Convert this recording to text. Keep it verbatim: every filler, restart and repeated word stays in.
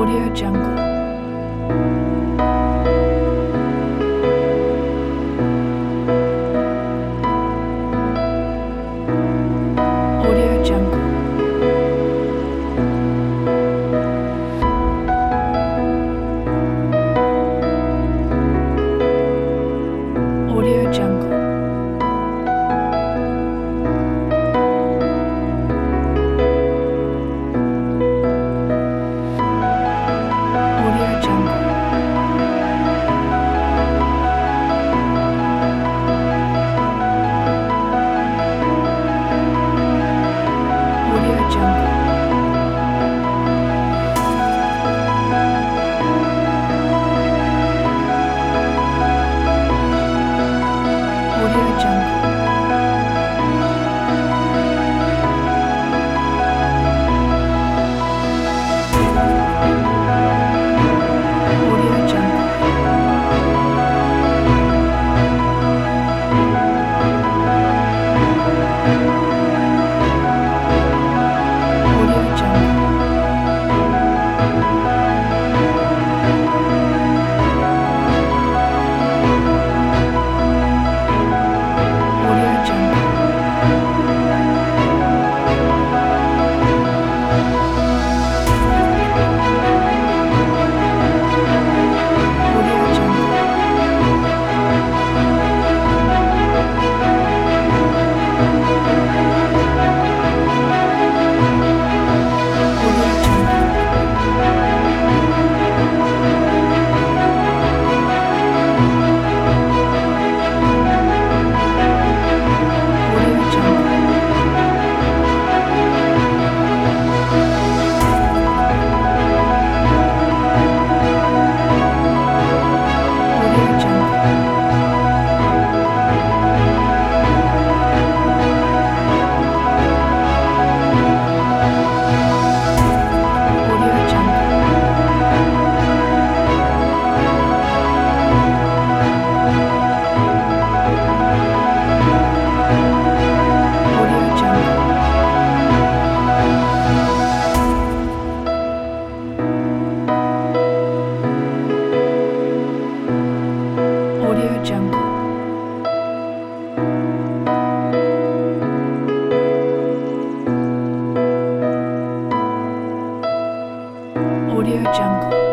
Audio Jungle. Audio Jungle. Audio Jungle. Audio Jungle. Audio Jungle. Audio Jungle. Audio Jungle. Audio Jungle. Audio Jungle. Audio Jungle. Audio Jungle. Audio Jungle. Audio Jungle. Audio Jungle. Audio Jungle. Audio Jungle. Audio Jungle.